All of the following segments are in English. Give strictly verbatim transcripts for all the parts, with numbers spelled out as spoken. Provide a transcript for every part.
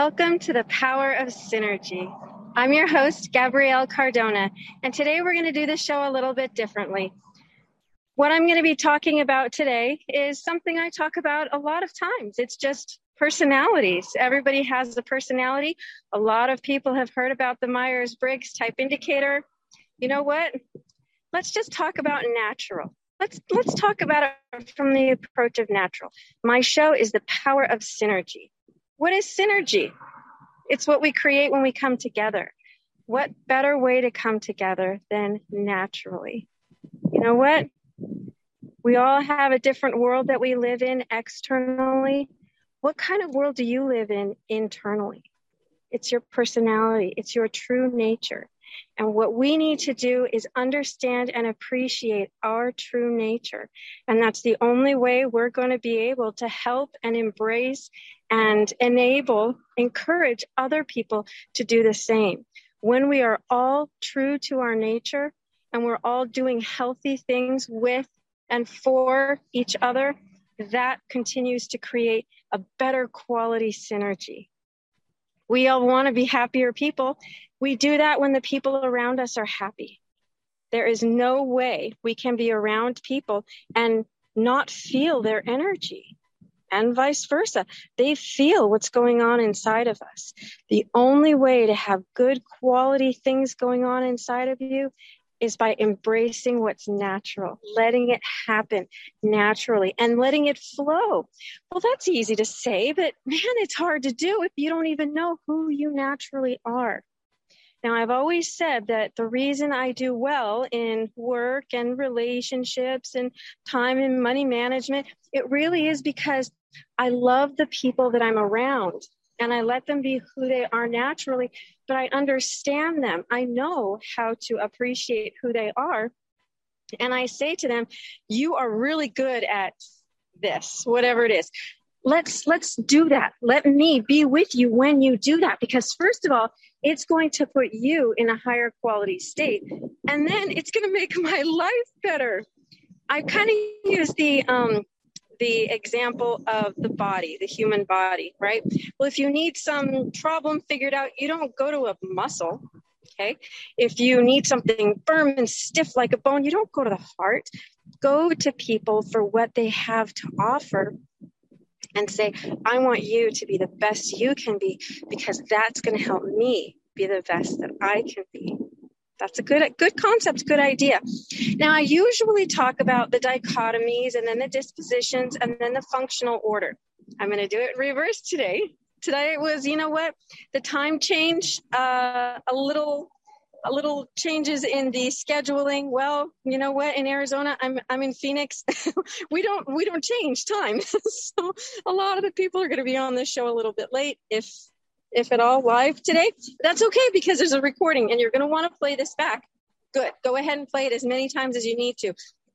Welcome to the Power of Synergy. I'm your host, Gabrielle Cardona, and today we're going to do the show a little bit differently. What I'm going to be talking about today is something I talk about a lot of times. It's just personalities. Everybody has a personality. A lot of people have heard about the Myers-Briggs type indicator. You know what? Let's just talk about natural. Let's let's talk about it from the approach of natural. My show is the Power of Synergy. What is synergy? It's what we create when we come together. What better way to come together than naturally? You know what? We all have a different world that we live in externally. What kind of world do you live in internally? It's your personality. It's your true nature. And what we need to do is understand and appreciate our true nature. And that's the only way we're going to be able to help and embrace and enable, encourage other people to do the same. When we are all true to our nature and we're all doing healthy things with and for each other, that continues to create a better quality synergy. We all want to be happier people. We do that when the people around us are happy. There is no way we can be around people and not feel their energy, and vice versa. They feel what's going on inside of us. The only way to have good quality things going on inside of you is by embracing what's natural, letting it happen naturally and letting it flow. Well, that's easy to say, but man, it's hard to do if you don't even know who you naturally are. Now, I've always said that the reason I do well in work and relationships and time and money management, it really is because I love the people that I'm around and I let them be who they are naturally, but I understand them. I know how to appreciate who they are. And I say to them, you are really good at this, whatever it is. Let's let's do that. Let me be with you when you do that, because first of all, it's going to put you in a higher quality state, and then it's going to make my life better. I kind of use the um, the example of the body, the human body, right? Well, if you need some problem figured out, you don't go to a muscle, okay? If you need something firm and stiff like a bone, you don't go to the heart. Go to people for what they have to offer and say, I want you to be the best you can be, because that's going to help me be the best that I can be. That's a good, good concept, good idea. Now, I usually talk about the dichotomies and then the dispositions and then the functional order. I'm going to do it in reverse today. Today it was, you know what, the time change, uh, a little a little changes in the scheduling. Well, you know what, in Arizona, I'm I'm in Phoenix. we don't we don't change time. So a lot of the people are going to be on this show a little bit late, if if at all live today. That's okay, because there's a recording and you're going to want to play this back. Good. Go ahead and play it as many times as you need to.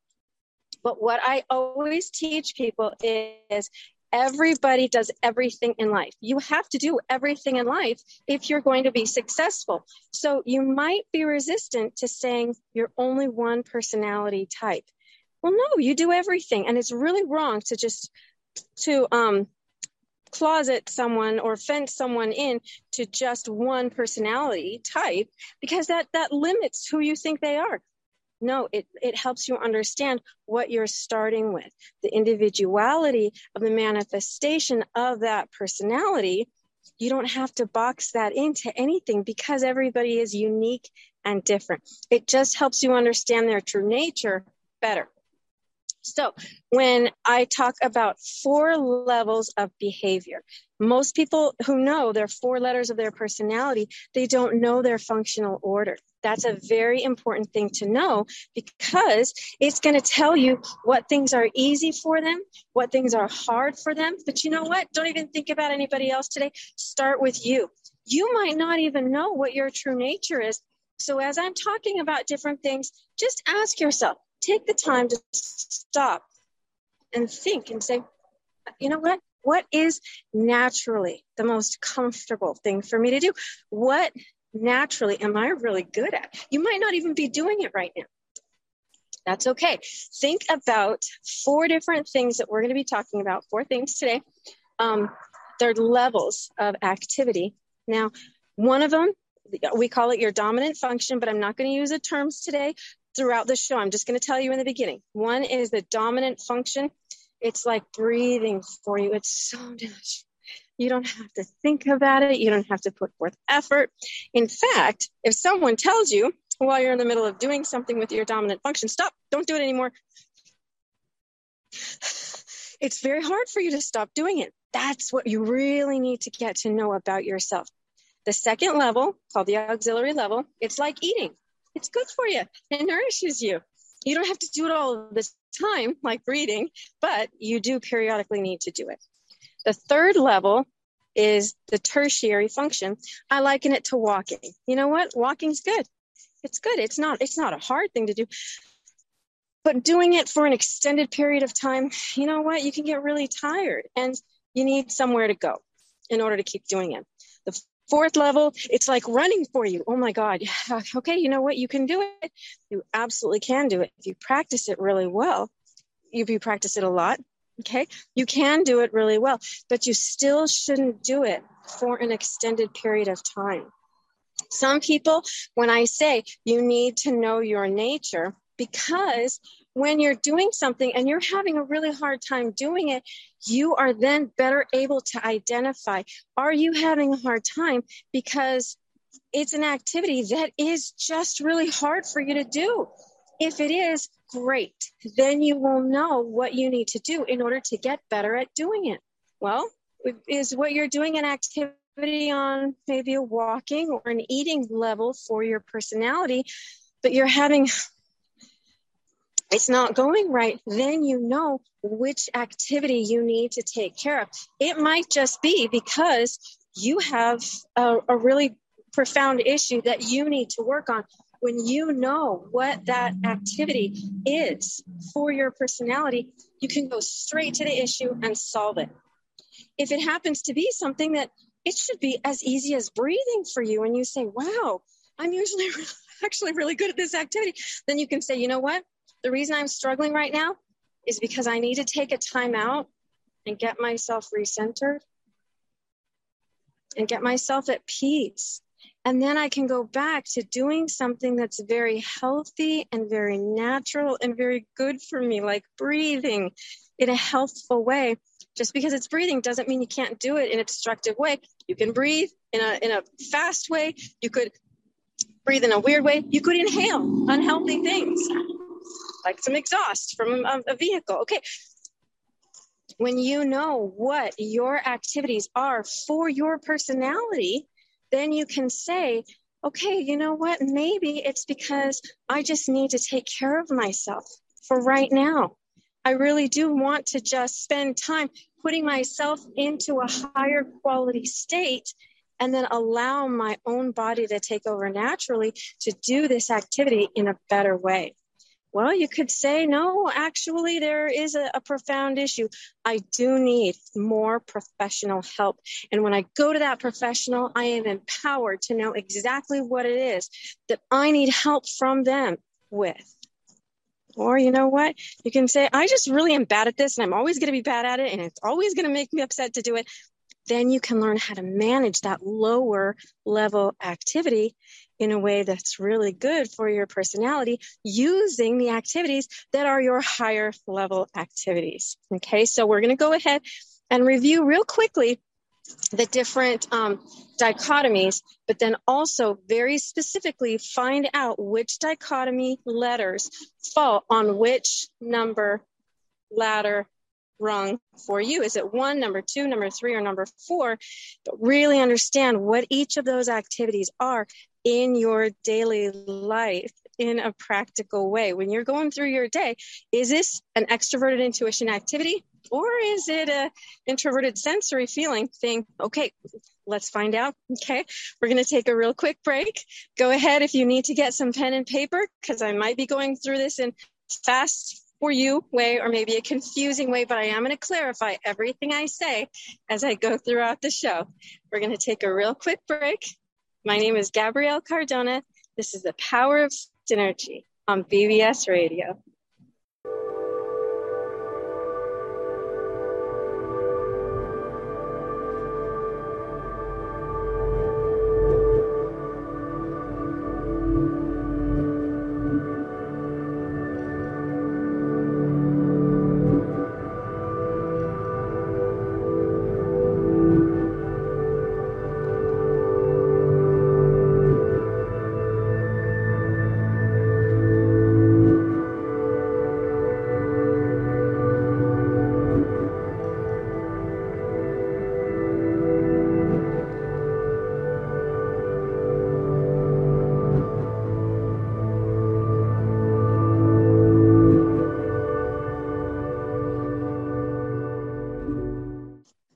But what I always teach people is everybody does everything in life. You have to do everything in life if you're going to be successful. So you might be resistant to saying you're only one personality type. Well, no, you do everything. And it's really wrong to just to um, closet someone or fence someone in to just one personality type, because that, that limits who you think they are. No, it, it helps you understand what you're starting with, the individuality of the manifestation of that personality. You don't have to box that into anything, because everybody is unique and different. It just helps you understand their true nature better. So when I talk about four levels of behavior, most people who know their four letters of their personality, they don't know their functional order. That's a very important thing to know, because it's going to tell you what things are easy for them, what things are hard for them. But you know what? Don't even think about anybody else today. Start with you. You might not even know what your true nature is. So as I'm talking about different things, just ask yourself, take the time to stop and think and say, you know what? What is naturally the most comfortable thing for me to do? What naturally am I really good at? You might not even be doing it right now. That's okay. Think about four different things that we're going to be talking about, four things today. Um, they're levels of activity. Now, one of them, we call it your dominant function, but I'm not going to use the terms today throughout the show. I'm just going to tell you in the beginning. One is the dominant function. It's like breathing for you. It's so natural. You don't have to think about it. You don't have to put forth effort. In fact, if someone tells you while you're in the middle of doing something with your dominant function, stop, don't do it anymore, it's very hard for you to stop doing it. That's what you really need to get to know about yourself. The second level, called the auxiliary level, it's like eating. It's good for you. It nourishes you. You don't have to do it all the time, like breathing, but you do periodically need to do it. The third level is the tertiary function. I liken it to walking. You know what? Walking's good. It's good. It's not, it's not a hard thing to do. But doing it for an extended period of time, you know what? You can get really tired and you need somewhere to go in order to keep doing it. The fourth level, it's like running for you. Oh my God. Okay, you know what? You can do it. You absolutely can do it. If you practice it really well, if you practice it a lot, okay, you can do it really well, but you still shouldn't do it for an extended period of time. Some people, when I say you need to know your nature, because when you're doing something and you're having a really hard time doing it, you are then better able to identify, are you having a hard time because it's an activity that is just really hard for you to do? If it is, great. Then you will know what you need to do in order to get better at doing it. Well, is what you're doing an activity on maybe a walking or an eating level for your personality, but you're having, it's not going right, then you know which activity you need to take care of. It might just be because you have a, a really profound issue that you need to work on. When you know what that activity is for your personality, you can go straight to the issue and solve it. If it happens to be something that it should be as easy as breathing for you, and you say, wow, I'm usually actually really good at this activity, then you can say, you know what? The reason I'm struggling right now is because I need to take a time out and get myself recentered and get myself at peace. And then I can go back to doing something that's very healthy and very natural and very good for me, like breathing in a healthful way. Just because it's breathing doesn't mean you can't do it in a destructive way. You can breathe in a in a fast way. You could breathe in a weird way. You could inhale unhealthy things, like some exhaust from a, a vehicle. Okay. When you know what your activities are for your personality, then you can say, okay, you know what? Maybe it's because I just need to take care of myself for right now. I really do want to just spend time putting myself into a higher quality state and then allow my own body to take over naturally to do this activity in a better way. Well, you could say, no, actually, there is a, a profound issue. I do need more professional help. And when I go to that professional, I am empowered to know exactly what it is that I need help from them with. Or you know what? You can say, I just really am bad at this and I'm always going to be bad at it and it's always going to make me upset to do it. Then you can learn how to manage that lower level activity in a way that's really good for your personality using the activities that are your higher level activities. Okay, so we're going to go ahead and review real quickly the different um, dichotomies, but then also very specifically find out which dichotomy letters fall on which number, ladder, rung for you. Is it one, number two, number three, or number four? But really understand what each of those activities are in your daily life in a practical way. When you're going through your day, is this an extroverted intuition activity or is it a introverted sensory feeling thing? Okay, let's find out. Okay, we're going to take a real quick break. Go ahead if you need to get some pen and paper because I might be going through this in fast for you way or maybe a confusing way, but I am going to clarify everything I say as I go throughout the show. We're going to take a real quick break. My name is Gabrielle Cardona. This is the Power of Synergy on B B S Radio.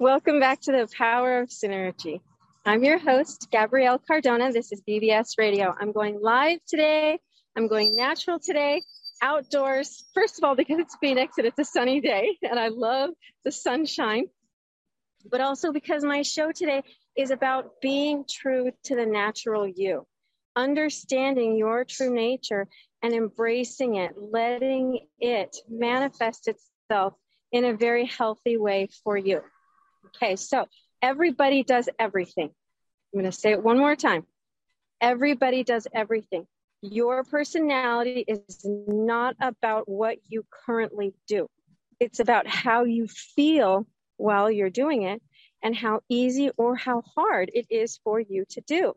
Welcome back to the Power of Synergy. I'm your host, Gabrielle Cardona. This is B B S Radio. I'm going live today. I'm going natural today, outdoors. First of all, because it's Phoenix and it's a sunny day and I love the sunshine, but also because my show today is about being true to the natural you, understanding your true nature and embracing it, letting it manifest itself in a very healthy way for you. Okay, so everybody does everything. I'm going to say it one more time. Everybody does everything. Your personality is not about what you currently do. It's about how you feel while you're doing it and how easy or how hard it is for you to do.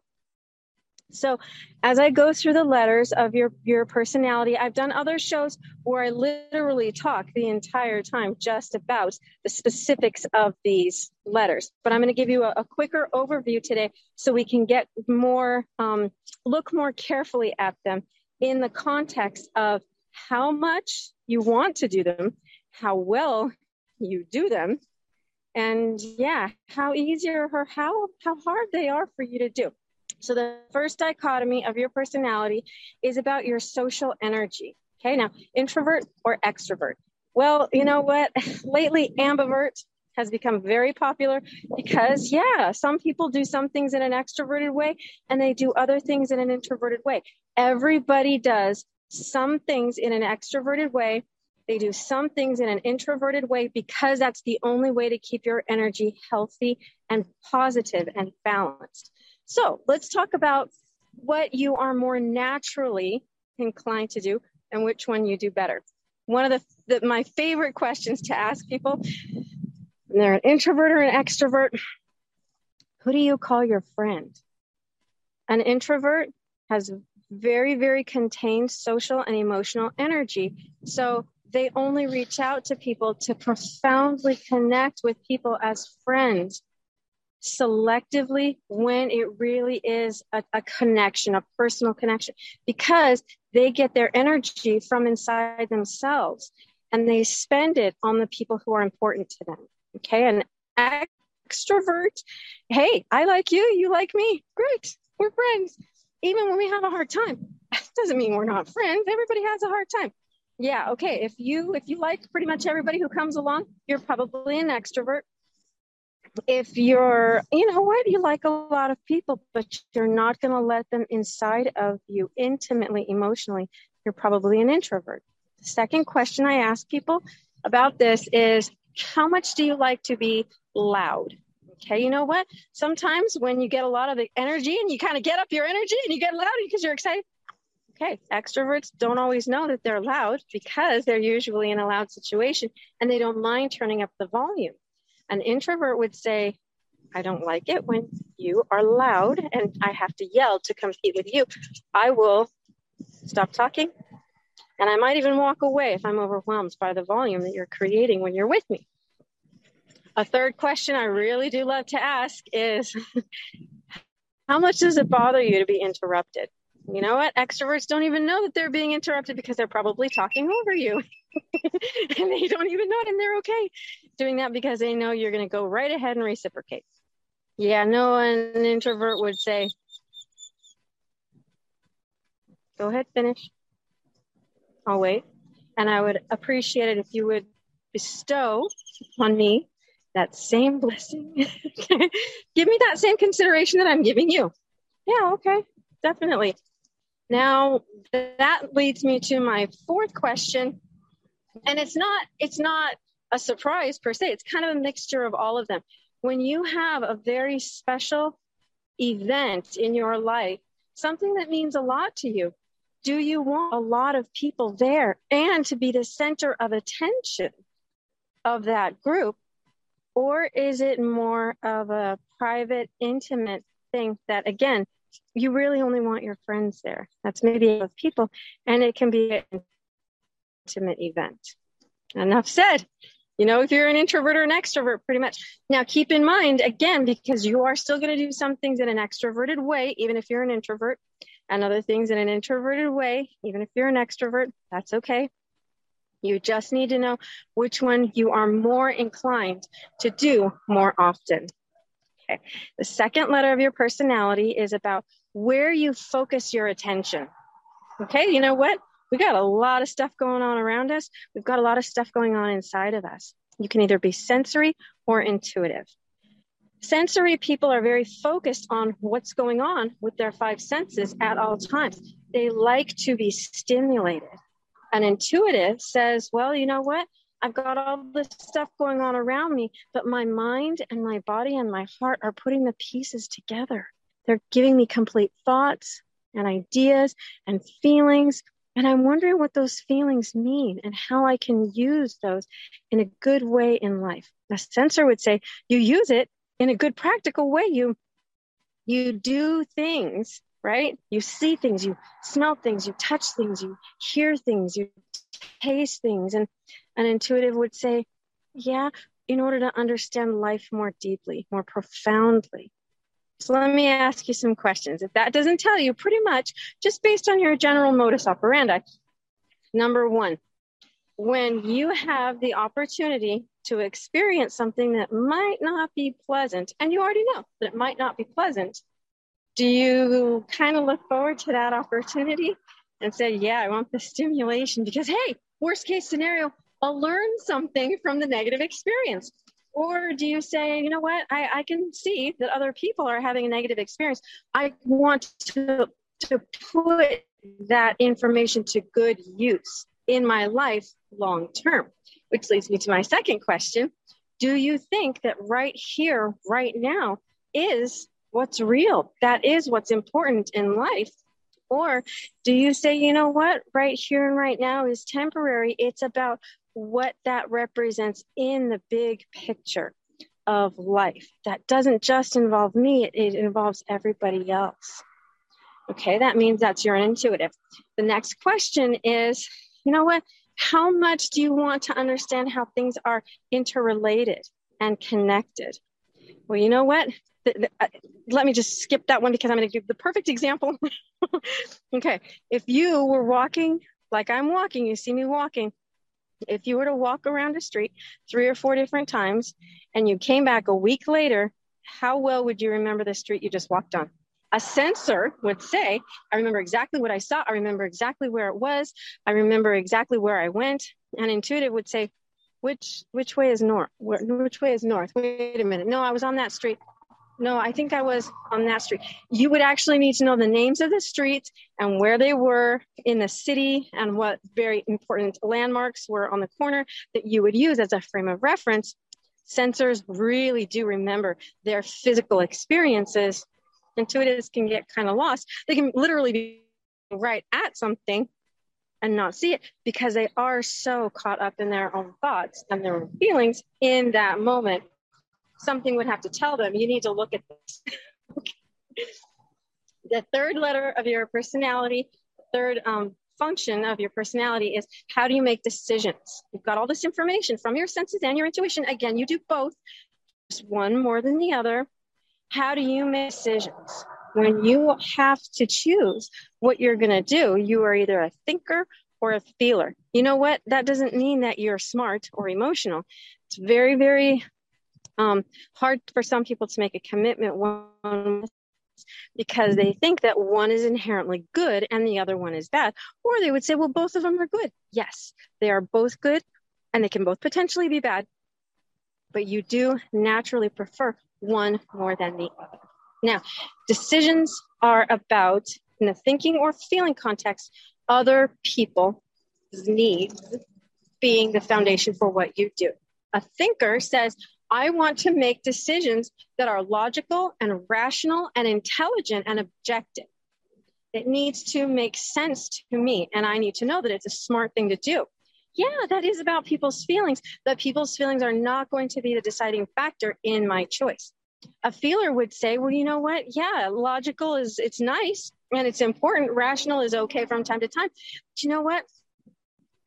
So as I go through the letters of your, your personality, I've done other shows where I literally talk the entire time just about the specifics of these letters. But I'm going to give you a, a quicker overview today so we can get more, um, look more carefully at them in the context of how much you want to do them, how well you do them, and yeah, how easy or how, how hard they are for you to do. So the first dichotomy of your personality is about your social energy. Okay, now introvert or extrovert. Well, you know what? Lately, ambivert has become very popular because, yeah, some people do some things in an extroverted way and they do other things in an introverted way. Everybody does some things in an extroverted way. They do some things in an introverted way because that's the only way to keep your energy healthy and positive and balanced. So let's talk about what you are more naturally inclined to do and which one you do better. One of the, the my favorite questions to ask people, when they're an introvert or an extrovert, who do you call your friend? An introvert has very, very contained social and emotional energy. So they only reach out to people to profoundly connect with people as friends, selectively when it really is a, a connection, a personal connection, because they get their energy from inside themselves and they spend it on the people who are important to them. Okay. An extrovert, hey, I like you, you like me. Great. We're friends. Even when we have a hard time, doesn't mean we're not friends. Everybody has a hard time. Yeah. Okay. If you, if you like pretty much everybody who comes along, you're probably an extrovert. If you're, you know what, you like a lot of people, but you're not going to let them inside of you intimately, emotionally, you're probably an introvert. The second question I ask people about this is, how much do you like to be loud? Okay, you know what? Sometimes when you get a lot of the energy and you kind of get up your energy and you get loud because you're excited. Okay, extroverts don't always know that they're loud because they're usually in a loud situation and they don't mind turning up the volume. An introvert would say, I don't like it when you are loud and I have to yell to compete with you. I will stop talking and I might even walk away if I'm overwhelmed by the volume that you're creating when you're with me. A third question I really do love to ask is, how much does it bother you to be interrupted? You know what? Extroverts don't even know that they're being interrupted because they're probably talking over you. And they don't even know it, and they're okay doing that because they know you're going to go right ahead and reciprocate. Yeah, no, an introvert would say, go ahead, finish. I'll wait. And I would appreciate it if you would bestow on me that same blessing. Give me that same consideration that I'm giving you. Yeah, okay, definitely. Now, that leads me to my fourth question. And it's not, it's not a surprise per se. It's kind of a mixture of all of them. When you have a very special event in your life, something that means a lot to you, do you want a lot of people there and to be the center of attention of that group? Or is it more of a private, intimate thing that, again, you really only want your friends there? That's maybe of people, and it can be an intimate event. Enough said. You know, if you're an introvert or an extrovert, pretty much. Now, keep in mind, again, because you are still going to do some things in an extroverted way, even if you're an introvert, and other things in an introverted way, even if you're an extrovert, that's okay. You just need to know which one you are more inclined to do more often. Okay. The second letter of your personality is about where you focus your attention. Okay, you know what? We got a lot of stuff going on around us. We've got a lot of stuff going on inside of us. You can either be sensory or intuitive. Sensory people are very focused on what's going on with their five senses at all times. They like to be stimulated. An intuitive says, well, you know what? I've got all this stuff going on around me, but my mind and my body and my heart are putting the pieces together. They're giving me complete thoughts and ideas and feelings. And I'm wondering what those feelings mean and how I can use those in a good way in life. A sensor would say, you use it in a good practical way. You, you do things, right? You see things, you smell things, you touch things, you hear things, you taste things. And an intuitive would say, yeah, in order to understand life more deeply, more profoundly. So let me ask you some questions. If that doesn't tell you, pretty much just based on your general modus operandi. Number one, when you have the opportunity to experience something that might not be pleasant, and you already know that it might not be pleasant, do you kind of look forward to that opportunity and say, yeah, I want the stimulation because, hey, worst case scenario, I'll learn something from the negative experience? Or do you say, you know what, I, I can see that other people are having a negative experience. I want to, to put that information to good use in my life long term, which leads me to my second question. Do you think that right here, right now is what's real? That is what's important in life? Or do you say, you know what, right here and right now is temporary. It's about what that represents in the big picture of life. That doesn't just involve me, it, it involves everybody else. Okay, that means that's your intuitive. The next question is, you know what, how much do you want to understand how things are interrelated and connected? Well, you know what? The, the, uh, let me just skip that one because I'm going to give the perfect example. Okay, if you were walking like I'm walking, you see me walking. If you were to walk around a street three or four different times and you came back a week later, how well would you remember the street you just walked on? A sensor would say, I remember exactly what I saw. I remember exactly where it was. I remember exactly where I went. And intuitive would say, which which way is north? Where, which way is north? Wait a minute. No, I was on that street. No, I think I was on that street. You would actually need to know the names of the streets and where they were in the city and what very important landmarks were on the corner that you would use as a frame of reference. Sensors really do remember their physical experiences. Intuitives can get kind of lost. They can literally be right at something and not see it because they are so caught up in their own thoughts and their own feelings in that moment. Something would have to tell them, you need to look at this. Okay. The third letter of your personality, third um, function of your personality is how do you make decisions? You've got all this information from your senses and your intuition. Again, you do both, just one more than the other. How do you make decisions? When you have to choose what you're going to do, you are either a thinker or a feeler. You know what? That doesn't mean that you're smart or emotional. It's very, very um, hard for some people to make a commitment one because they think that one is inherently good and the other one is bad. Or they would say, well, both of them are good. Yes, they are both good and they can both potentially be bad. But you do naturally prefer one more than the other. Now, decisions are about, in the thinking or feeling context, other people's needs being the foundation for what you do. A thinker says, I want to make decisions that are logical and rational and intelligent and objective. It needs to make sense to me, and I need to know that it's a smart thing to do. Yeah, that is about people's feelings, but people's feelings are not going to be the deciding factor in my choice. A feeler would say, well, you know what? Yeah, logical is, it's nice and it's important. Rational is okay from time to time. But you know what?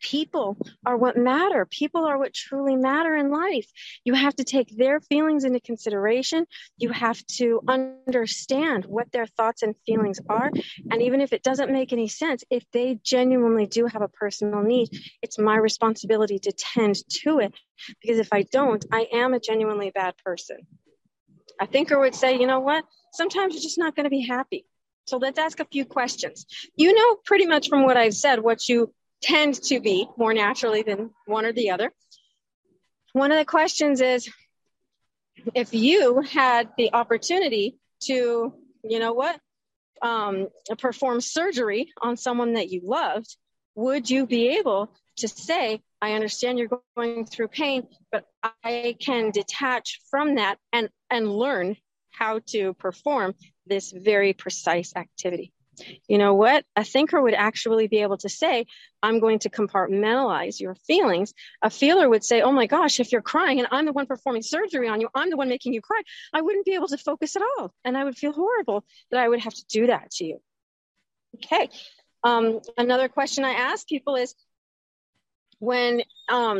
People are what matter. People are what truly matter in life. You have to take their feelings into consideration. You have to understand what their thoughts and feelings are. And even if it doesn't make any sense, if they genuinely do have a personal need, it's my responsibility to tend to it. Because if I don't, I am a genuinely bad person. A thinker would say, you know what? Sometimes you're just not going to be happy. So let's ask a few questions. You know pretty much from what I've said what you tend to be more naturally than one or the other. One of the questions is, if you had the opportunity to, you know what, um, perform surgery on someone that you loved, would you be able to say, I understand you're going through pain, but I can detach from that and, and learn how to perform this very precise activity? You know what? A thinker would actually be able to say, I'm going to compartmentalize your feelings. A feeler would say, oh my gosh, if you're crying and I'm the one performing surgery on you, I'm the one making you cry, I wouldn't be able to focus at all. And I would feel horrible that I would have to do that to you. Okay. Um, another question I ask people is, when um,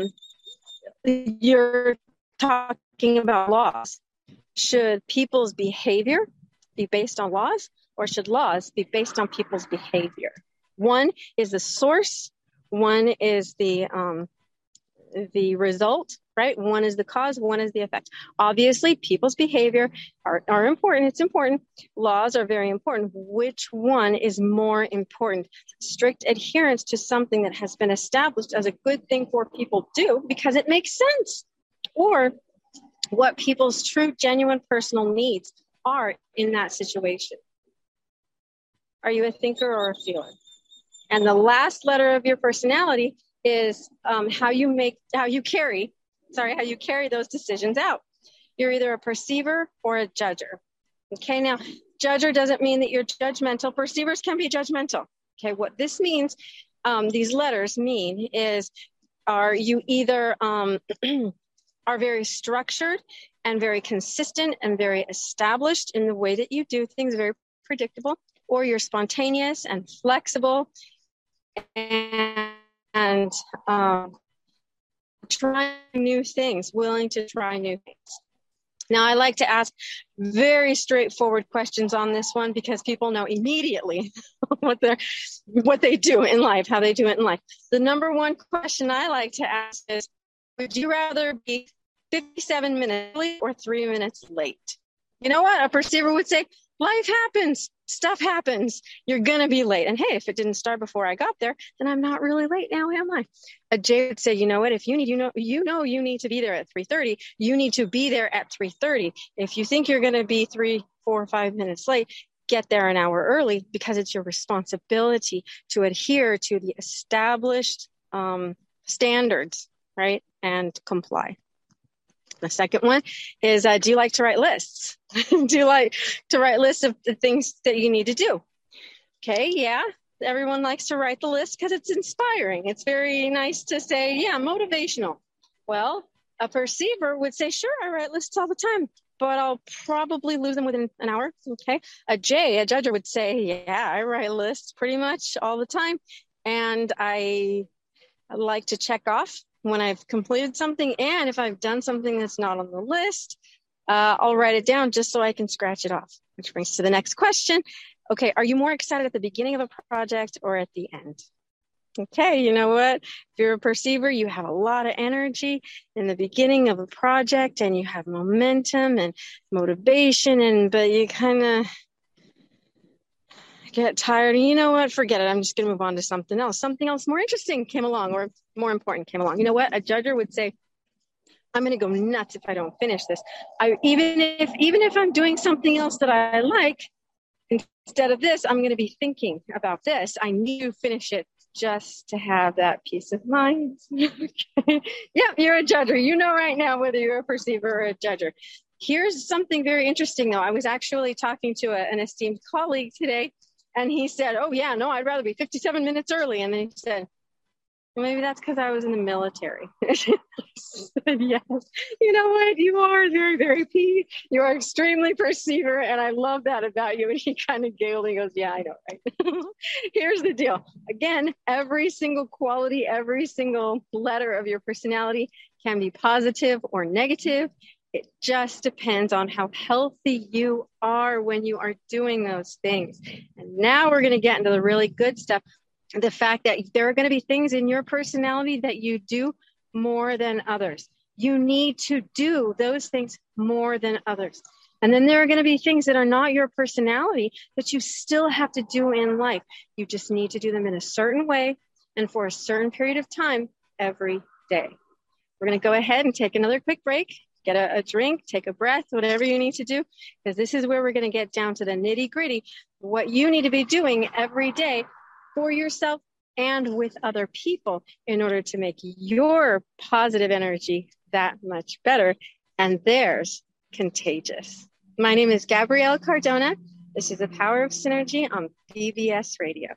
you're talking about laws, should people's behavior be based on laws, or should laws be based on people's behavior? One is the source, one is the um, the result, right? One is the cause, one is the effect. Obviously, people's behavior are, are important. It's important. Laws are very important. Which one is more important? Strict adherence to something that has been established as a good thing for people to do because it makes sense, or what people's true, genuine personal needs are in that situation. Are you a thinker or a feeler? And the last letter of your personality is um, how you make, how you carry, sorry, how you carry those decisions out. You're either a perceiver or a judger. Okay, now, judger doesn't mean that you're judgmental. Perceivers can be judgmental. Okay, what this means, um, these letters mean is, are you either um, are very structured and very consistent and very established in the way that you do things, very predictable, or you're spontaneous and flexible and, and um, trying new things, willing to try new things. Now, I like to ask very straightforward questions on this one because people know immediately what they're, what they do in life, how they do it in life. The number one question I like to ask is, would you rather be fifty-seven minutes late or three minutes late? You know what? A perceiver would say, life happens, stuff happens, you're going to be late. And hey, if it didn't start before I got there, then I'm not really late now, am I? A J would say, you know what, if you need, you know, you know, you need to be there at three thirty, you need to be there at three thirty. If you think you're going to be three, four, five minutes late, get there an hour early, because it's your responsibility to adhere to the established um, standards, right? And comply. The second one is, uh, do you like to write lists? Do you like to write lists of the things that you need to do? Okay, yeah, everyone likes to write the list because it's inspiring. It's very nice to say, yeah, motivational. Well, a perceiver would say, sure, I write lists all the time, but I'll probably lose them within an hour. Okay, a J, a judger would say, yeah, I write lists pretty much all the time, and I like to check off when I've completed something, and if I've done something that's not on the list, uh, I'll write it down just so I can scratch it off. Which brings to the next question. Okay, are you more excited at the beginning of a project or at the end? Okay, you know what? If you're a perceiver, you have a lot of energy in the beginning of a project, and you have momentum and motivation, and but you kind of get tired, and you know what, forget it, I'm just going to move on to something else. Something else more interesting came along, or more important came along. You know what, a judger would say, I'm going to go nuts if I don't finish this. I even if even if I'm doing something else that I like, instead of this, I'm going to be thinking about this. I need to finish it just to have that peace of mind. Okay. Yeah, you're a judger. You know right now whether you're a perceiver or a judger. Here's something very interesting, though. I was actually talking to a, an esteemed colleague today, and he said, oh, yeah, no, I'd rather be fifty-seven minutes early. And then he said, Maybe that's because I was in the military. Yes. You know what? You are very, very P. You are extremely perceiver, and I love that about you. And he kind of giggled and goes, yeah, I know, right? Here's the deal. Again, every single quality, every single letter of your personality can be positive or negative. It just depends on how healthy you are when you are doing those things. And now we're going to get into the really good stuff. The fact that there are going to be things in your personality that you do more than others. You need to do those things more than others. And then there are going to be things that are not your personality that you still have to do in life. You just need to do them in a certain way and for a certain period of time every day. We're going to go ahead and take another quick break, get a, a drink, take a breath, whatever you need to do, because this is where we're going to get down to the nitty gritty, what you need to be doing every day for yourself and with other people in order to make your positive energy that much better and theirs contagious. My name is Gabrielle Cardona. This is the Power of Synergy on B B S Radio.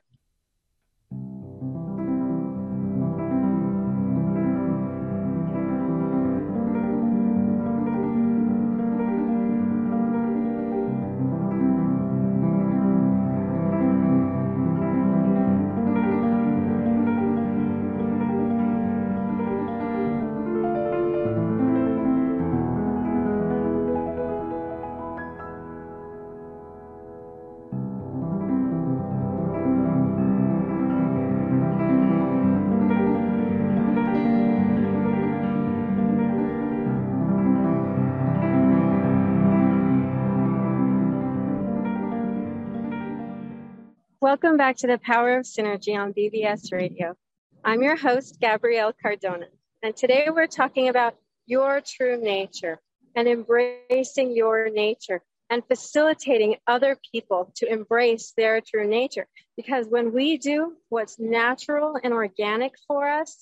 Welcome back to the Power of Synergy on B B S Radio. I'm your host, Gabrielle Cardona, and today we're talking about your true nature and embracing your nature and facilitating other people to embrace their true nature. Because when we do what's natural and organic for us,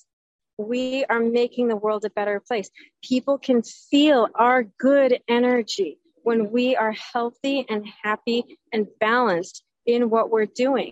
we are making the world a better place. People can feel our good energy when we are healthy and happy and balanced in what we're doing,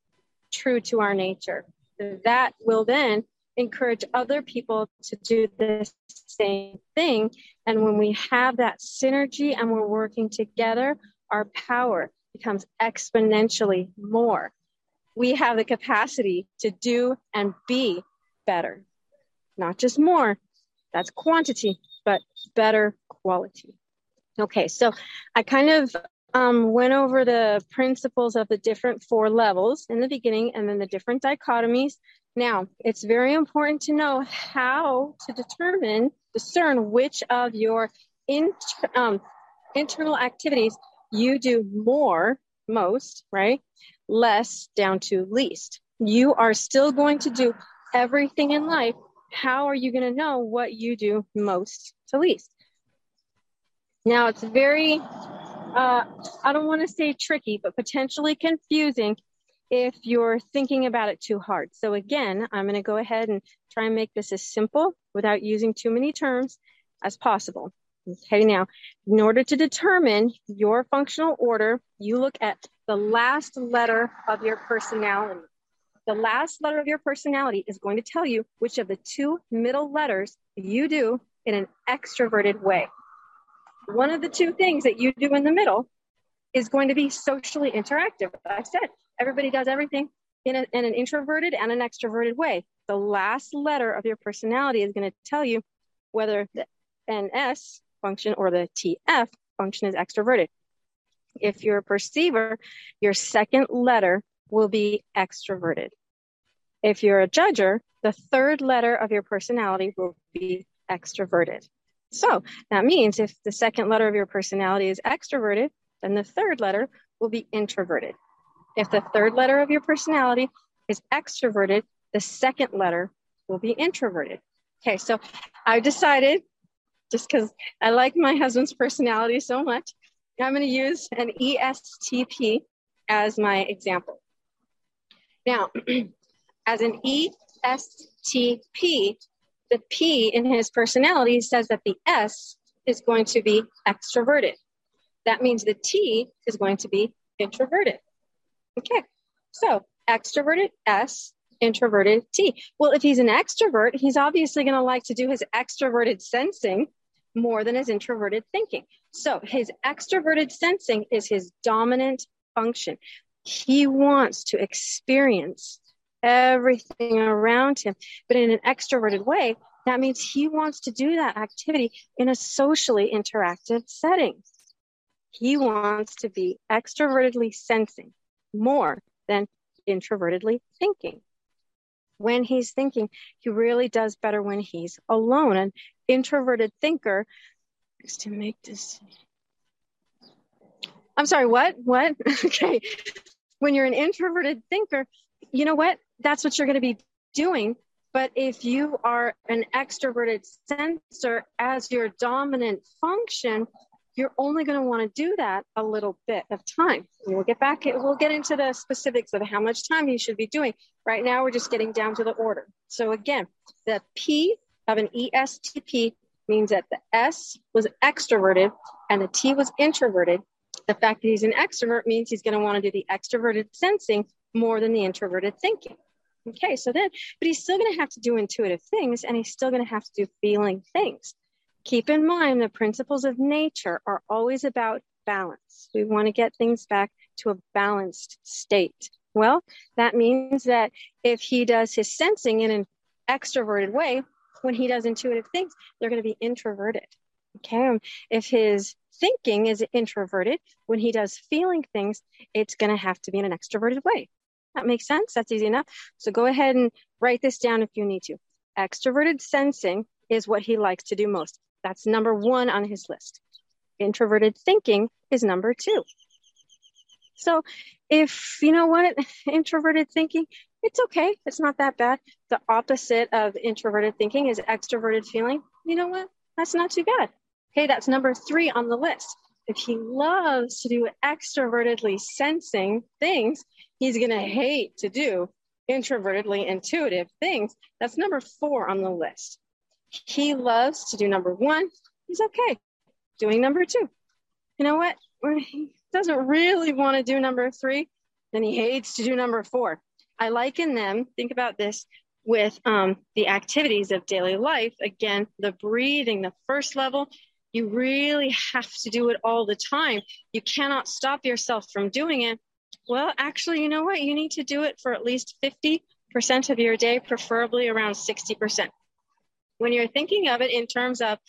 true to our nature. That will then encourage other people to do the same thing. And when we have that synergy and we're working together, our power becomes exponentially more. We have the capacity to do and be better. Not just more, that's quantity, but better quality. Okay, so I kind of Um, went over the principles of the different four levels in the beginning and then the different dichotomies. Now, it's very important to know how to determine, discern which of your inter, um, internal activities you do more, most, right? Less down to least. You are still going to do everything in life. How are you going to know what you do most to least? Now, it's very Uh, I don't want to say tricky, but potentially confusing if you're thinking about it too hard. So again, I'm going to go ahead and try and make this as simple without using too many terms as possible. Okay, now, in order to determine your functional order, you look at the last letter of your personality. The last letter of your personality is going to tell you which of the two middle letters you do in an extroverted way. One of the two things that you do in the middle is going to be socially interactive. I said, everybody does everything in, a, in an introverted and an extroverted way. The last letter of your personality is going to tell you whether the N S function or the T F function is extroverted. If you're a perceiver, your second letter will be extroverted. If you're a judger, the third letter of your personality will be extroverted. So that means if the second letter of your personality is extroverted, then the third letter will be introverted. If the third letter of your personality is extroverted, the second letter will be introverted. Okay, so I decided, just because I like my husband's personality so much, I'm going to use an E S T P as my example. Now, as an E S T P, the P in his personality says that the S is going to be extroverted. That means the T is going to be introverted. Okay, so extroverted S, introverted T. Well, if he's an extrovert, he's obviously going to like to do his extroverted sensing more than his introverted thinking. So his extroverted sensing is his dominant function. He wants to experience everything around him, but in an extroverted way. That means he wants to do that activity in a socially interactive setting. He wants to be extrovertedly sensing more than introvertedly thinking. When he's thinking, he really does better when he's alone. An introverted thinker is to make this. I'm sorry, what? What? Okay. When you're an introverted thinker, you know what? That's what you're going to be doing. But if you are an extroverted sensor as your dominant function, you're only going to want to do that a little bit of time. And we'll get back, we'll get into the specifics of how much time you should be doing. Right now, we're just getting down to the order. So again, the P of an E S T P means that the S was extroverted and the T was introverted. The fact that he's an extrovert means he's going to want to do the extroverted sensing more than the introverted thinking. Okay, so then, but he's still going to have to do intuitive things, and he's still going to have to do feeling things. Keep in mind, the principles of nature are always about balance. We want to get things back to a balanced state. Well, that means that if he does his sensing in an extroverted way, when he does intuitive things, they're going to be introverted. Okay, if his thinking is introverted, when he does feeling things, it's going to have to be in an extroverted way. That makes sense? That's easy enough. So go ahead and write this down if you need to. Extroverted sensing is what he likes to do most. That's number one on his list. Introverted thinking is number two. So if, you know what, introverted thinking, it's okay. It's not that bad. The opposite of introverted thinking is extroverted feeling. You know what? That's not too bad. Okay, that's number three on the list. If he loves to do extrovertedly sensing things, he's going to hate to do introvertedly intuitive things. That's number four on the list. He loves to do number one. He's okay doing number two. You know what? When he doesn't really want to do number three, then he hates to do number four. I liken them, think about this, with um, the activities of daily life. Again, the breathing, the first level, you really have to do it all the time. You cannot stop yourself from doing it. Well, actually, you know what? You need to do it for at least fifty percent of your day, preferably around sixty percent. When you're thinking of it in terms of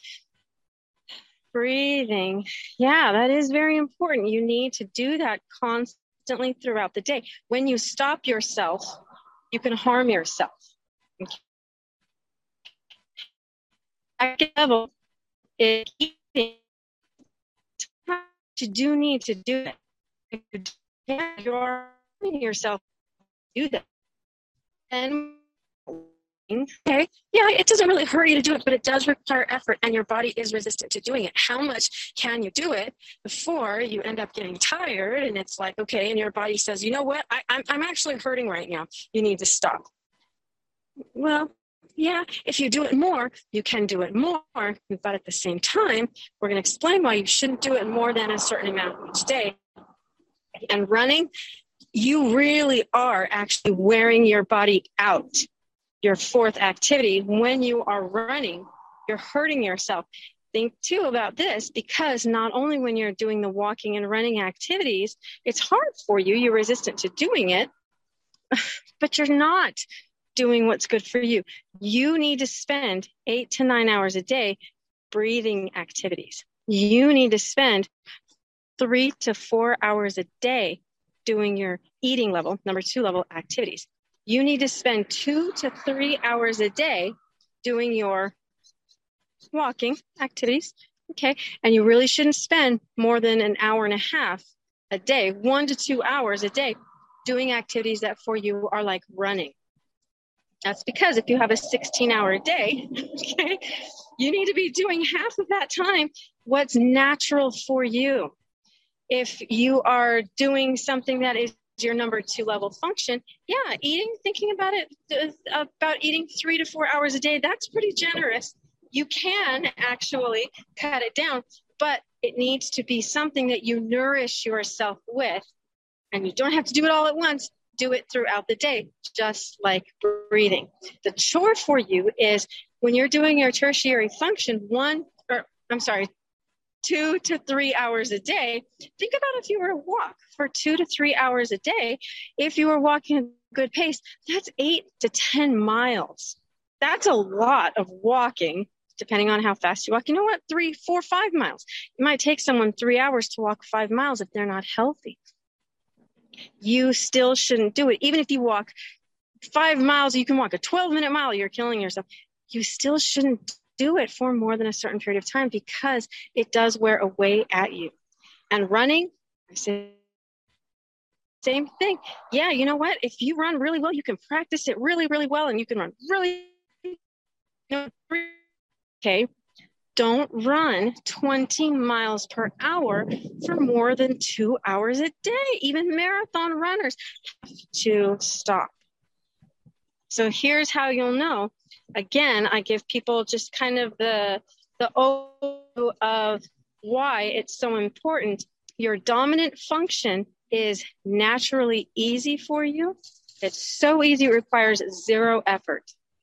breathing, yeah, that is very important. You need to do that constantly throughout the day. When you stop yourself, you can harm yourself. Okay. Second level is eating. You do need to do it. You're harming yourself to do that. And okay, yeah, it doesn't really hurt you to do it, but it does require effort, and your body is resistant to doing it. How much can you do it before you end up getting tired? And it's like, okay, and your body says, you know what, I, I'm, I'm actually hurting right now. You need to stop. Well, yeah, if you do it more, you can do it more, but at the same time, we're going to explain why you shouldn't do it more than a certain amount each day. And running, you really are actually wearing your body out. Your fourth activity, when you are running, you're hurting yourself. Think too about this, because not only when you're doing the walking and running activities, it's hard for you, you're resistant to doing it, but you're not doing what's good for you. You need to spend eight to nine hours a day breathing activities. You need to spend three to four hours a day doing your eating level, number two level activities. You need to spend two to three hours a day doing your walking activities, okay? And you really shouldn't spend more than an hour and a half a day, one to two hours a day, doing activities that for you are like running. That's because if you have a sixteen-hour day, okay, you need to be doing half of that time what's natural for you. If you are doing something that is your number two level function, yeah, eating, thinking about it, about eating three to four hours a day, that's pretty generous. You can actually cut it down, but it needs to be something that you nourish yourself with, and you don't have to do it all at once. do it throughout the day, just like breathing. The chore for you is when you're doing your tertiary function, one, or I'm sorry, two to three hours a day. Think about if you were to walk for two to three hours a day. If you were walking at a good pace, that's eight to ten miles. That's a lot of walking, depending on how fast you walk. You know what? Three, four, five miles. It might take someone three hours to walk five miles if they're not healthy. You still shouldn't do it. Even if you walk five miles, you can walk a twelve minute mile, you're killing yourself. You still shouldn't do it for more than a certain period of time because it does wear away at you. And running, I say same thing. Yeah, you know what? If you run really well, you can practice it really, really well, and you can run really, you know, okay. Don't run twenty miles per hour for more than two hours a day. Even marathon runners have to stop. So here's how you'll know. Again, I give people just kind of the, the overview of why it's so important. Your dominant function is naturally easy for you. It's so easy, it requires zero effort.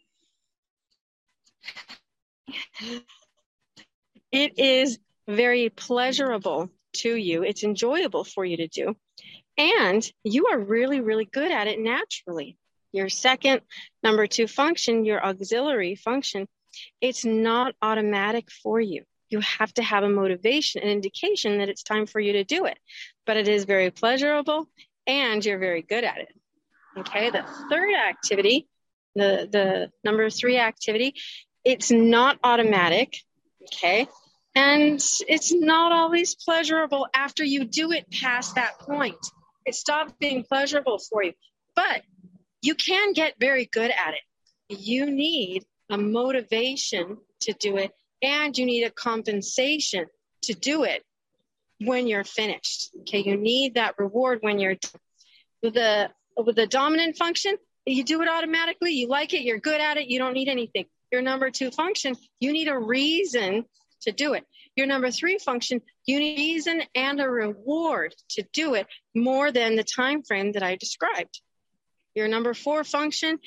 It is very pleasurable to you. It's enjoyable for you to do. And you are really, really good at it naturally. Your second, number two function, your auxiliary function, it's not automatic for you. You have to have a motivation, an indication that it's time for you to do it. But it is very pleasurable and you're very good at it. Okay, the third activity, the, the number three activity, it's not automatic. Okay. And it's not always pleasurable after you do it past that point. It stops being pleasurable for you, but you can get very good at it. You need a motivation to do it, and you need a compensation to do it when you're finished. Okay. You need that reward when you're done. With the, with the dominant function, you do it automatically. You like it. You're good at it. You don't need anything. Your number two function, you need a reason to do it. Your number three function, you need a reason and a reward to do it more than the time frame that I described. Your number four function,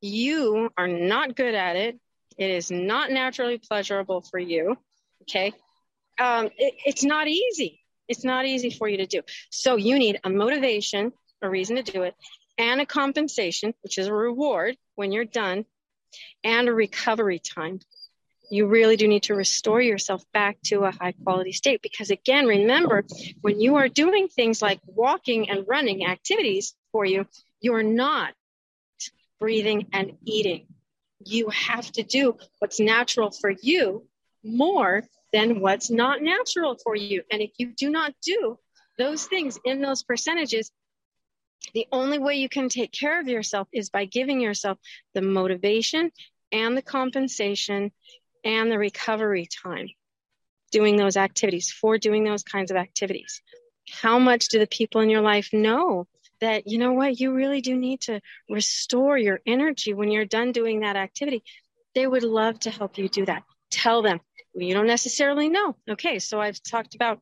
you are not good at it. It is not naturally pleasurable for you. Okay. Um, it, it's not easy. It's not easy for you to do. So you need a motivation, a reason to do it, and a compensation, which is a reward when you're done, and a recovery time. You really do need to restore yourself back to a high quality state because, again, remember, when you are doing things like walking and running activities for you, you are not breathing and eating. You have to do what's natural for you more than what's not natural for you. And if you do not do those things in those percentages, the only way you can take care of yourself is by giving yourself the motivation and the compensation and the recovery time, doing those activities, for doing those kinds of activities. How much do the people in your life know that, you know what, you really do need to restore your energy when you're done doing that activity? They would love to help you do that. Tell them. You don't necessarily know. Okay, so I've talked about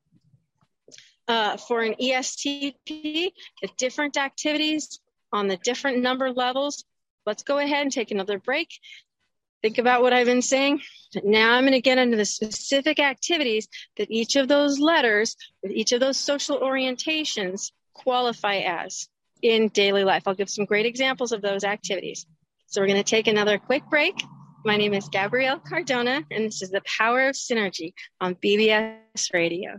uh, for an E S T P, the different activities on the different number levels. Let's go ahead and take another break. Think about what I've been saying. Now I'm going to get into the specific activities that each of those letters, with each of those social orientations qualify as in daily life. I'll give some great examples of those activities. So we're going to take another quick break. My name is Gabrielle Cardona, and this is The Power of Synergy on B B S Radio.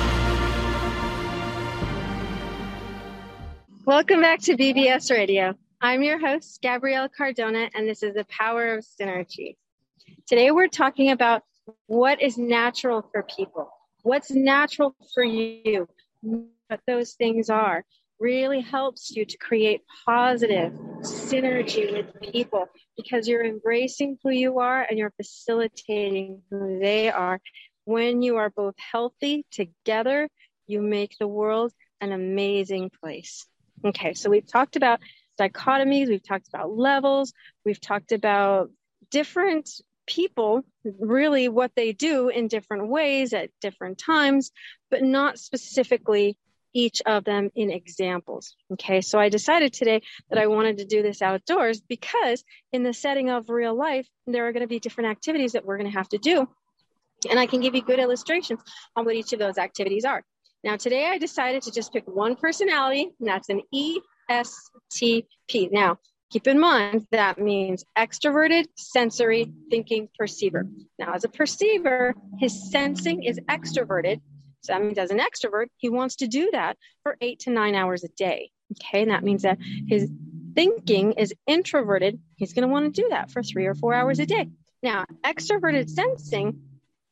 Welcome back to B B S Radio. I'm your host, Gabrielle Cardona, and this is The Power of Synergy. Today, we're talking about what is natural for people. What's natural for you, what those things are, really helps you to create positive synergy with people because you're embracing who you are and you're facilitating who they are. When you are both healthy together, you make the world an amazing place. Okay, so we've talked about dichotomies, we've talked about levels, we've talked about different people, really what they do in different ways at different times, but not specifically each of them in examples. Okay, so I decided today that I wanted to do this outdoors because in the setting of real life, there are going to be different activities that we're going to have to do. And I can give you good illustrations on what each of those activities are. Now, today I decided to just pick one personality, and that's an E S T P. Now, keep in mind that means extroverted, sensory, thinking, perceiver. Now, as a perceiver, his sensing is extroverted. So that means as an extrovert, he wants to do that for eight to nine hours a day. Okay, and that means that his thinking is introverted. He's going to want to do that for three or four hours a day. Now, extroverted sensing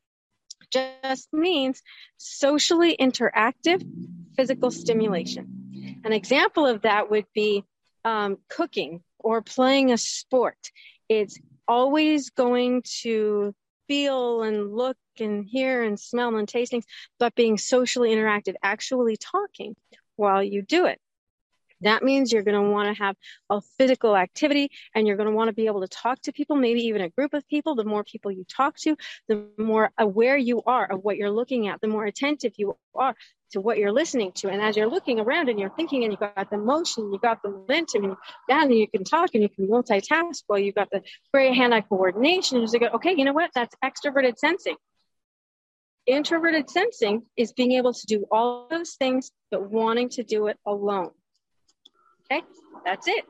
just means socially interactive physical stimulation. An example of that would be um, cooking or playing a sport. It's always going to feel and look and hear and smell and taste things, but being socially interactive, actually talking while you do it. That means you're going to want to have a physical activity and you're going to want to be able to talk to people, maybe even a group of people. The more people you talk to, the more aware you are of what you're looking at, the more attentive you are to what you're listening to. And as you're looking around and you're thinking and you've got the motion, you've got the momentum, and then you can talk and you can multitask while you've got the great hand-eye coordination. And you go, okay, you know what? That's extroverted sensing. Introverted sensing is being able to do all those things, but wanting to do it alone. Okay, that's it.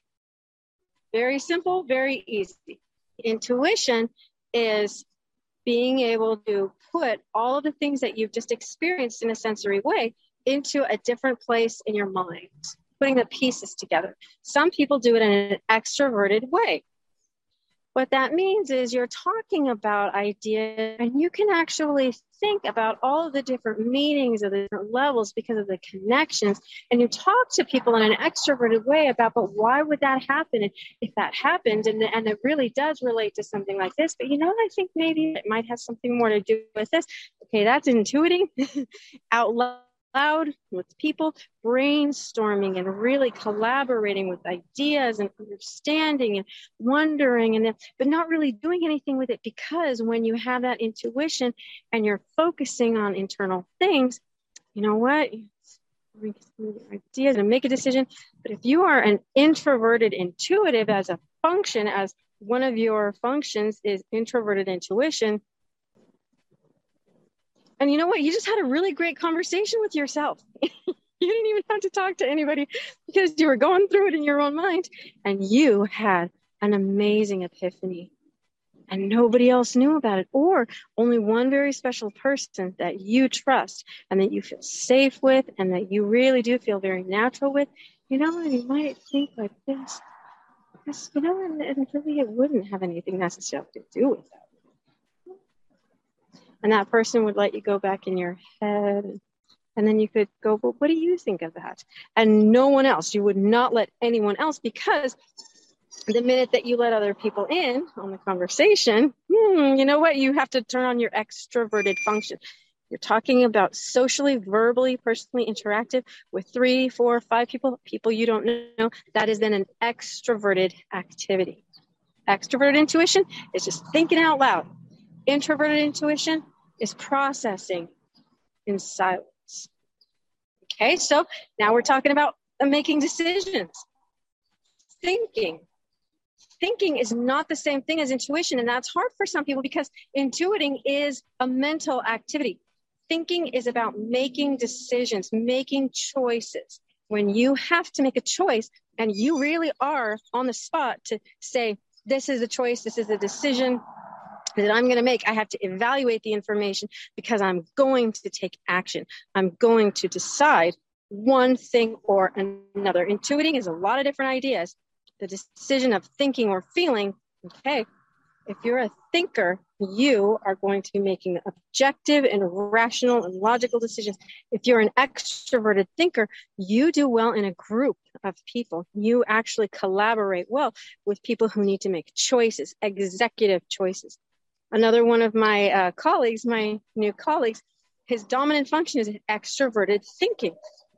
Very simple, very easy. Intuition is being able to put all of the things that you've just experienced in a sensory way into a different place in your mind, putting the pieces together. Some people do it in an extroverted way. What that means is you're talking about ideas and you can actually think about all of the different meanings of the different levels because of the connections. And you talk to people in an extroverted way about, but why would that happen? And if that happened, and, and it really does relate to something like this, but you know, I think maybe it might have something more to do with this. Okay, that's intuiting out loud. Loud with people, brainstorming and really collaborating with ideas and understanding and wondering, and but not really doing anything with it, because when you have that intuition and you're focusing on internal things, you know what? Ideas and make a decision. But if you are an introverted intuitive as a function, as one of your functions is introverted intuition, and you know what? You just had a really great conversation with yourself. You didn't even have to talk to anybody because you were going through it in your own mind. And you had an amazing epiphany. And nobody else knew about it. Or only one very special person that you trust and that you feel safe with and that you really do feel very natural with. You know, and you might think like this. Because, you know, and, and really it wouldn't have anything necessarily to do with that. And that person would let you go back in your head. And then you could go, well, what do you think of that? And no one else. You would not let anyone else, because the minute that you let other people in on the conversation, hmm, you know what? You have to turn on your extroverted function. You're talking about socially, verbally, personally interactive with three, four, five people, people you don't know. That is then an extroverted activity. Extroverted intuition is just thinking out loud. Introverted intuition is processing in silence. Okay, so now we're talking about making decisions. Thinking. Thinking is not the same thing as intuition, and that's hard for some people because intuiting is a mental activity. Thinking is about making decisions, making choices. When you have to make a choice and you really are on the spot to say, this is a choice, this is a decision that I'm going to make, I have to evaluate the information because I'm going to take action. I'm going to decide one thing or another. Intuiting is a lot of different ideas. The decision of thinking or feeling, okay, if you're a thinker, you are going to be making objective and rational and logical decisions. If you're an extroverted thinker, you do well in a group of people. You actually collaborate well with people who need to make choices, executive choices. Another one of my uh, colleagues, my new colleagues, his dominant function is extroverted thinking.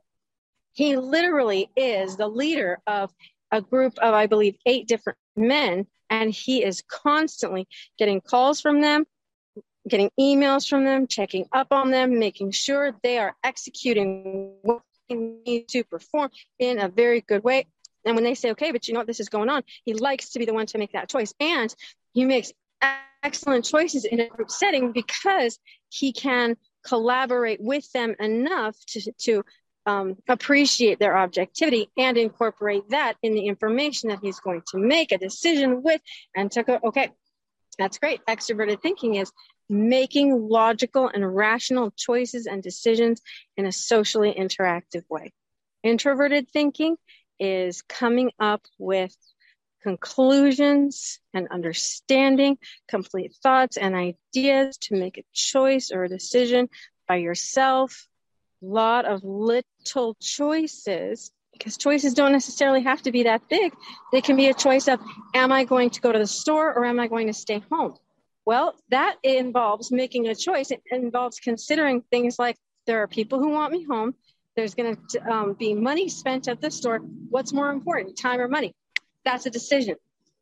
He literally is the leader of a group of, I believe, eight different men, and he is constantly getting calls from them, getting emails from them, checking up on them, making sure they are executing what they need to perform in a very good way. And when they say, okay, but you know what, this is going on, he likes to be the one to make that choice. And he makes excellent choices in a group setting because he can collaborate with them enough to, to um, appreciate their objectivity and incorporate that in the information that he's going to make a decision with, and to go, okay, that's great. Extroverted thinking is making logical and rational choices and decisions in a socially interactive way. Introverted thinking is coming up with conclusions and understanding, complete thoughts and ideas to make a choice or a decision by yourself. A lot of little choices, because choices don't necessarily have to be that big. They can be a choice of, am I going to go to the store or am I going to stay home? Well, that involves making a choice. It involves considering things like, there are people who want me home. There's going to um, be money spent at the store. What's more important, time or money? That's a decision.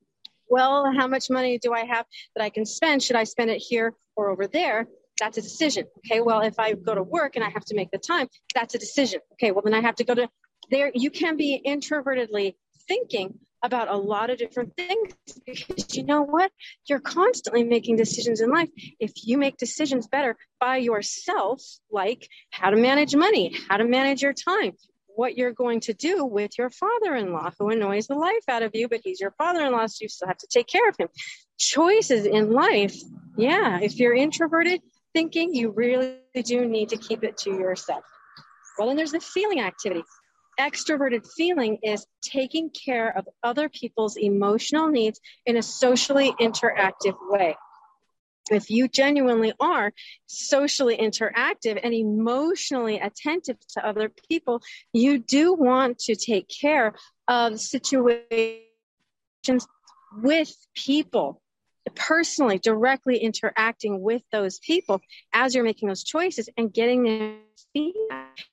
Well, how much money do I have that I can spend? Should I spend it here or over there? That's a decision. Okay, well, if I go to work and I have to make the time, that's a decision. Okay, well, then I have to go to there. You can be introvertedly thinking about a lot of different things, because you know what? You're constantly making decisions in life. If you make decisions better by yourself, like how to manage money, how to manage your time, what you're going to do with your father-in-law who annoys the life out of you, but he's your father-in-law, so you still have to take care of him. Choices in life. Yeah, if you're introverted thinking, you really do need to keep it to yourself. Well, then there's the feeling activity. Extroverted feeling is taking care of other people's emotional needs in a socially interactive way. If you genuinely are socially interactive and emotionally attentive to other people, you do want to take care of situations with people, personally, directly interacting with those people as you're making those choices and getting their feedback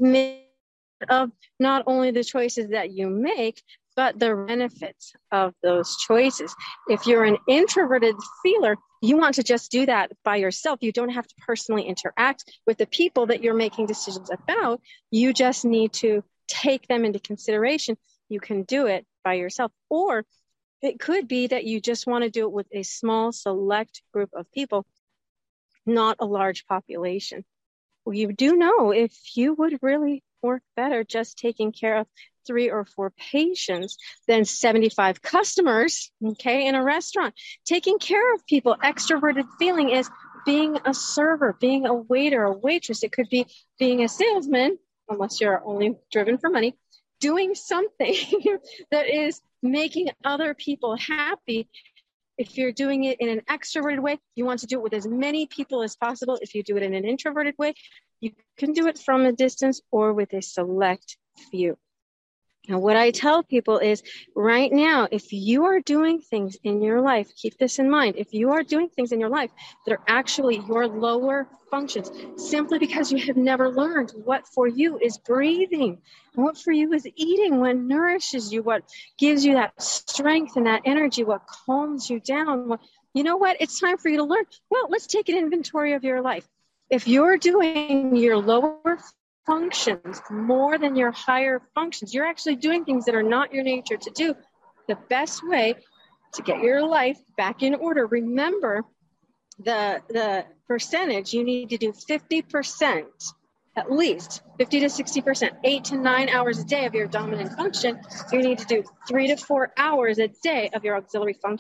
of not only the choices that you make, but the benefits of those choices. If you're an introverted feeler, you want to just do that by yourself. You don't have to personally interact with the people that you're making decisions about. You just need to take them into consideration. You can do it by yourself. Or it could be that you just want to do it with a small, select group of people, not a large population. You do know if you would really work better just taking care of three or four patients than seventy-five customers, okay, in a restaurant. Taking care of people, extroverted feeling is being a server, being a waiter, a waitress. It could be being a salesman, unless you're only driven for money, doing something that is making other people happy. If you're doing it in an extroverted way, you want to do it with as many people as possible. If you do it in an introverted way, you can do it from a distance or with a select few. And what I tell people is right now, if you are doing things in your life, keep this in mind. If you are doing things in your life that are actually your lower functions, simply because you have never learned what for you is breathing, and what for you is eating, what nourishes you, what gives you that strength and that energy, what calms you down. What, you know what? It's time for you to learn. Well, let's take an inventory of your life. If you're doing your lower functions more than your higher functions, you're actually doing things that are not your nature to do. The best way to get your life back in order, remember the the percentage. You need to do fifty percent, at least fifty to sixty percent, eight to nine hours a day of your dominant function. You need to do three to four hours a day of your auxiliary function.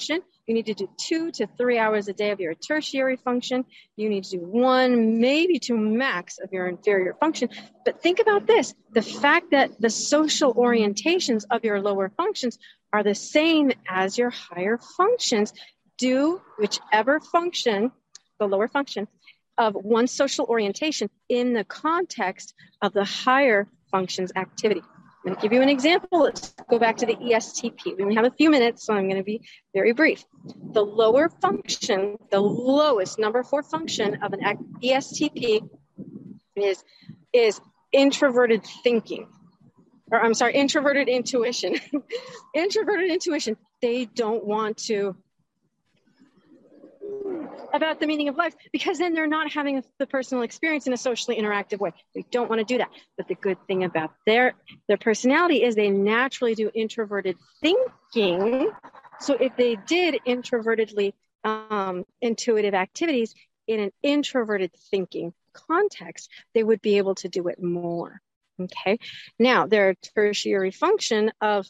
You need to do two to three hours a day of your tertiary function. You need to do one, maybe two max of your inferior function. But think about this. The fact that the social orientations of your lower functions are the same as your higher functions. Do whichever function, the lower function, of one social orientation in the context of the higher functions activity. I'm going to give you an example. Let's go back to the E S T P. We only have a few minutes, so I'm going to be very brief. The lower function, the lowest number four function of an E S T P is, is introverted thinking. Or I'm sorry, introverted intuition. Introverted intuition. They don't want to about the meaning of life, because then they're not having a, the personal experience in a socially interactive way. They don't want to do that. But the good thing about their their personality is they naturally do introverted thinking. So if they did introvertedly um, intuitive activities in an introverted thinking context, they would be able to do it more. Okay. Now, their tertiary function of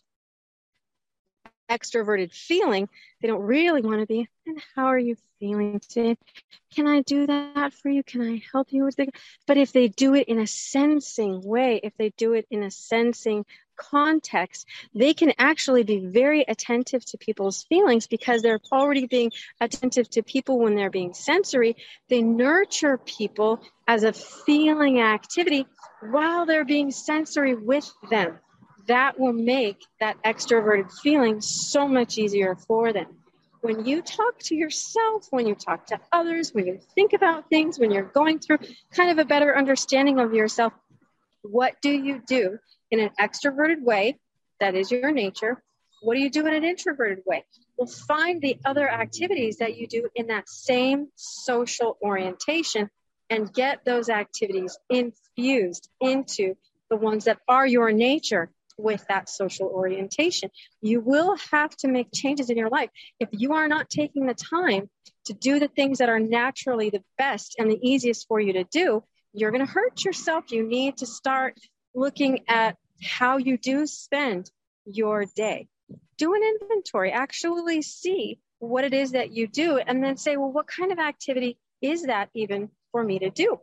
extroverted feeling, they don't really want to be, and how are you feeling today? Can I do that for you? Can I help you with it? But if they do it in a sensing way, if they do it in a sensing context, they can actually be very attentive to people's feelings because they're already being attentive to people when they're being sensory. They nurture people as a feeling activity while they're being sensory with them. That will make that extroverted feeling so much easier for them. When you talk to yourself, when you talk to others, when you think about things, when you're going through kind of a better understanding of yourself, what do you do in an extroverted way? That is your nature. What do you do in an introverted way? Well, find the other activities that you do in that same social orientation and get those activities infused into the ones that are your nature with that social orientation. You will have to make changes in your life. If you are not taking the time to do the things that are naturally the best and the easiest for you to do, you're going to hurt yourself. You need to start looking at how you do spend your day. Do an inventory, actually see what it is that you do, and then say, well, what kind of activity is that even for me to do?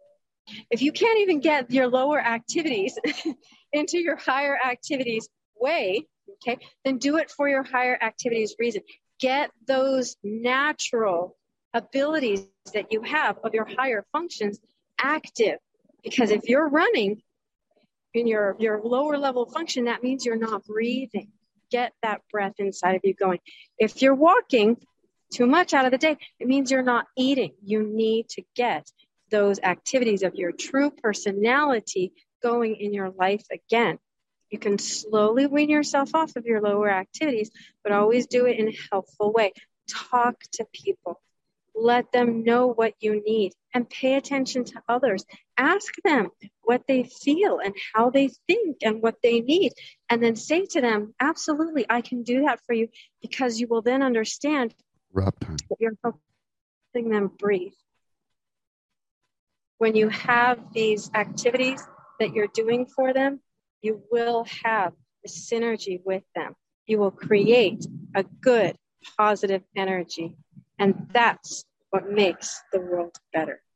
If you can't even get your lower activities into your higher activities way, okay, then do it for your higher activities reason. Get those natural abilities that you have of your higher functions active. Because if you're running in your, your lower level function, that means you're not breathing. Get that breath inside of you going. If you're walking too much out of the day, it means you're not eating. You need to get those activities of your true personality going in your life again. You can slowly wean yourself off of your lower activities, but always do it in a helpful way. Talk to people. Let them know what you need and pay attention to others. Ask them what they feel and how they think and what they need. And then say to them, absolutely, I can do that for you, because you will then understand Wrap time. that you're helping them breathe. When you have these activities that you're doing for them, you will have a synergy with them. You will create a good, positive energy. And that's what makes the world better.